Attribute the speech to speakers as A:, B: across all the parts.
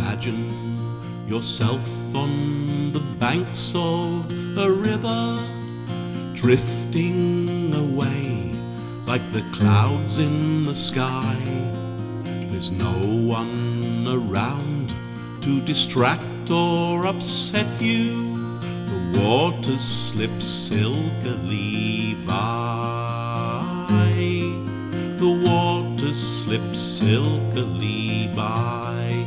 A: Imagine yourself on the banks of a river, drifting away like the clouds in the sky. There's no one around to distract or upset you. The waters slip silkily by. The waters slip silkily by.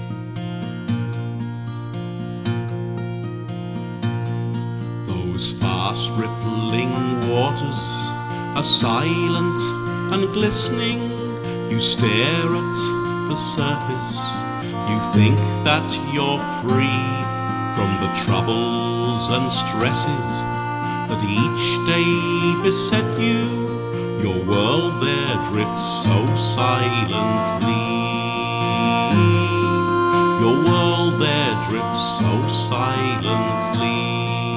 A: Those fast rippling waters are silent and glistening. You stare at the surface, you think that you're free from the troubles and stresses that each day beset you. Your world there drifts so silently. Your world there drifts so silently.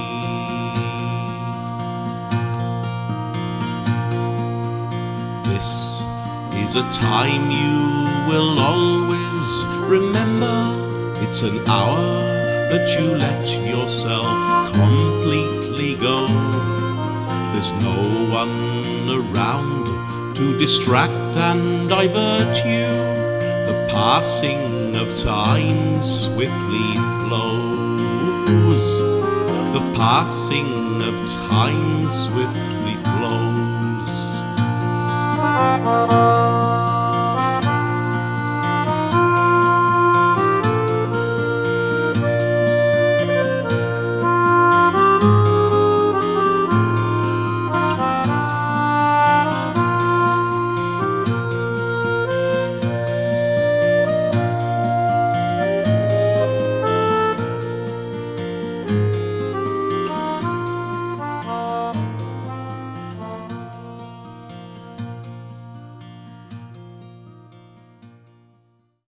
A: This is a time you will always remember. It's an hour that you let yourself completely go. There's no one around to distract and divert you. The passing of time swiftly flows. The passing of time swiftly flows.